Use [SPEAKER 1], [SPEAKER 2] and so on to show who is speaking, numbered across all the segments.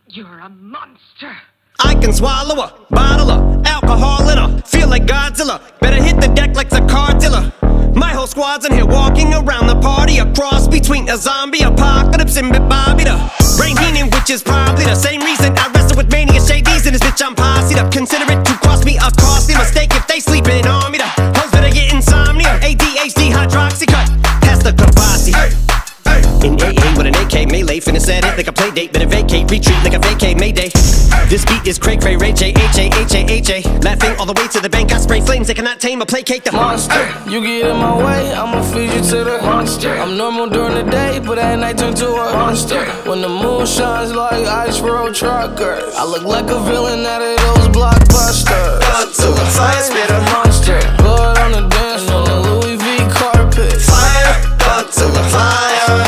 [SPEAKER 1] You're a monster.
[SPEAKER 2] I can swallow a bottle of alcohol in her. Feel like Godzilla. Better hit the deck like the car dealer. My whole squad's in here walking around the party. A cross between a zombie apocalypse and Bobby the Brain Heenan, which is probably the same reason I wrestle with mania shades in this bitch. I'm posse'd up. Consider it to cost me a costly mistake if they sleeping on me. The hoes better get insomnia. ADHD hydroxy cut. Pass the Kavasi. In AA with an AK melee, finna set it like a play date. Better vacate, retreat like a vacate Mayday. This beat is cray cray, Ray J, H-A-H-A-H-A. Laughing all the way to the bank, I spray flames. They cannot tame or placate the monster.
[SPEAKER 3] You get in my way, I'ma feed you to the monster. I'm normal during the day, but at night turn to a monster. When the moon shines like ice road truckers, I look like a villain out of those blockbusters.
[SPEAKER 2] Up to the fire, spit a
[SPEAKER 3] monster. Blood on the dance floor, the Louis V carpet.
[SPEAKER 2] Fire, up to the fire.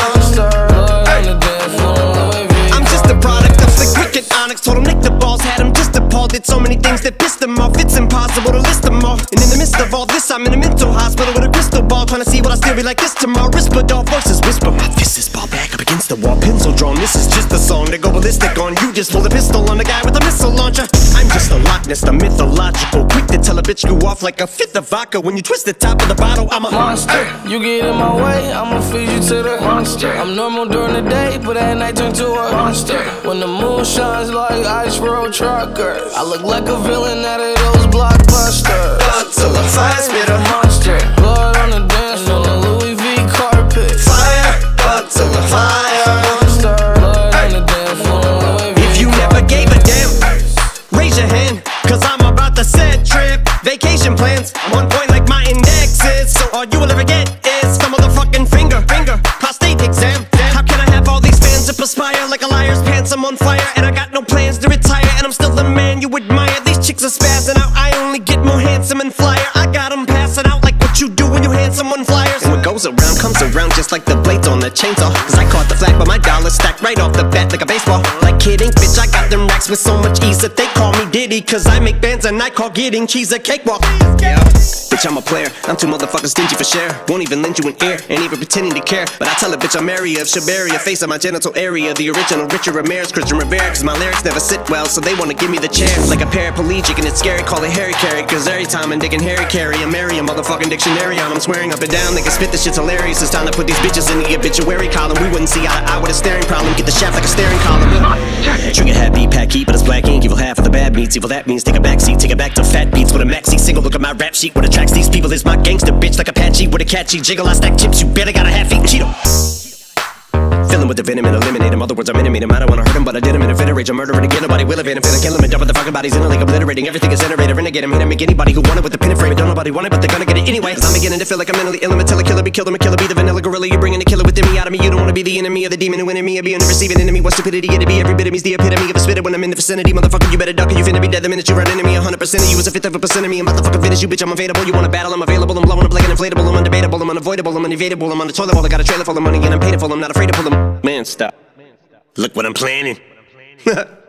[SPEAKER 2] Told him lick the balls, had him just appalled. Did so many things that pissed him off. It's impossible to list them all. And in the midst of all this, I'm in a mental hospital with a crystal ball, trying to see what I still be like this tomorrow. Whisper doll versus whisper. My fist is ball back up against the wall, pencil drawn. This is just a song to go ballistic on. You just pull a pistol on the guy with a missile launcher. I'm just a Loch Ness, the mythological. Quick to tell a bitch you off like a fifth of vodka. When you twist the top of the bottle, I'm a monster.
[SPEAKER 3] You get in my way, I'ma feed you to the monster. I'm normal during the day, but at night turn to a monster. When the moon shines like ice road truckers, I look like a villain out of those blockbusters.
[SPEAKER 2] Up to the fire, spit a
[SPEAKER 3] monster. Blood on the dance floor, the Louis V carpet.
[SPEAKER 2] Fire, up to the fire.
[SPEAKER 3] Monster. Blood on the dance floor, Louis V.
[SPEAKER 2] If you never gave a damn, raise your hand, cause I'm about to set trip. Vacation plans, I'm on point like my index is. So all you will ever get is the motherfucking finger. Prostate exam. How can I have all these fans that perspire like a liar's pants? I'm on fire and I got no plans to retire, and I'm still the man you admire. These chicks are spazzing out, I only get more handsome and flyer. I got them passing out like what you do when you hand someone flyers. And what goes around comes around just like the blades on the chainsaw. Cause I caught the flag but my dollar stacked right off the bat like a baseball. Like kidding, bitch, I got them racks with so much ease that they call me Diddy. Cause I make bands and I call getting cheese a cakewalk. Yeah, bitch, I'm a player, I'm too motherfucking stingy for share. Won't even lend you an ear, ain't even pretending to care. But I tell a bitch I'm area of Shabaria, face of my genital area. The original Richard Ramirez, Christian Rivera. Cause my lyrics never sit well, so they wanna give me the chair. Like a paraplegic and it's scary, call it Harry Carry. Cause every time I'm digging Harry Carry, I marry a motherfucking dictionary on. I'm swearing up and down, they can spit this shit's hilarious. It's time to put these bitches in the obituary column. We wouldn't see eye to eye with a staring problem. Get the shaft like a staring column. Trigger happy, pack heat, but it's black ink. Evil half of the bad meats, evil that means take a backseat. Take it back to fat beats with a maxi single. Look at my rap sheet, what attracts these people is my gangster bitch. Like Apache with a catchy jiggle. I stack chips, you better got a half-eaten Cheeto. Fill him with the venom and eliminate him. Other words, I'm intimate him. I don't wanna hurt him, but I did him in a fit of rage. I'm murdering again, nobody will evade him. Finna kill him and dump the fucking bodies in a lake, obliterating everything is iterator. Renegade him, hit him, make anybody who want it with the pin and frame. Don't nobody want it, but they're gonna get it anyway. Cause I'm beginning to feel like I'm mentally ill. I'm a killer, be killed, I'm a killer, be the vanilla gorilla. You're bringing the killer within me out of me. You don't wanna be the enemy of the demon who in me. Or be in the receiving enemy. What stupidity it'd be. Every bit of me's the epitome of a spitter when I'm in the vicinity. Motherfucker, you better duck or you finna be dead the minute you run into me. 100% of you is a fifth of a percent of me. I'm about to fucking finish you, bitch. I'm available. You wanna battle? I'm available. I'm blowing up like an inflatable. I'm undebatable. I'm unavoidable. I'm unevadable. I'm on the toilet bowl. I got a trailer full of money and I'm paid for. I'm not afraid to pull them. Man, stop. Look what I'm planning.